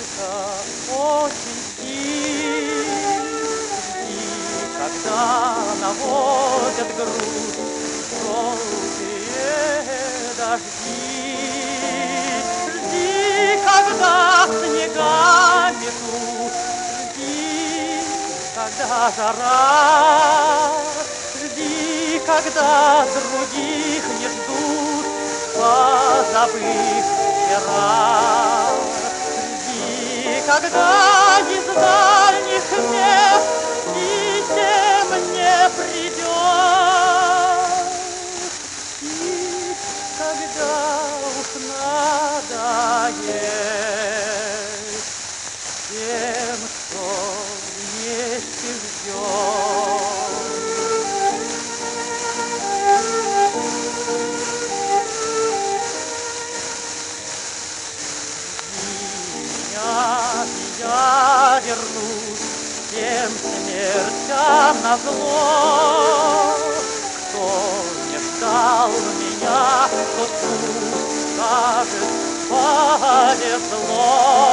только очень жди, когда наводят грудь желтые дожди. Жди, когда снега метут, жди, когда жара, жди, когда других не ждут, позабыв вчера. Жди, когда из дальних мест писем не придет, и когда уж надоест тем, кто вместе ждет. Я вернусь всем смертям назло. Кто не ждал меня, тот пусть скажет, повезло.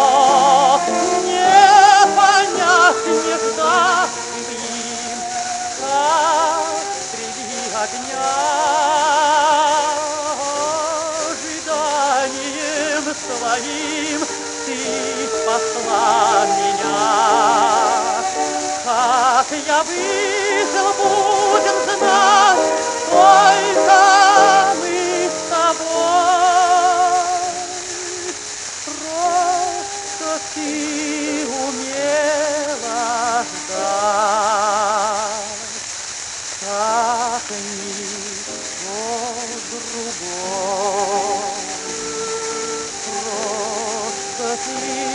Не понять, не ждать им, как среди огня, ожиданием своим ты спасла меня. Как я выжил, будем знать, только мы с тобой. Просто ты умела ждать, как никто другой. Просто ты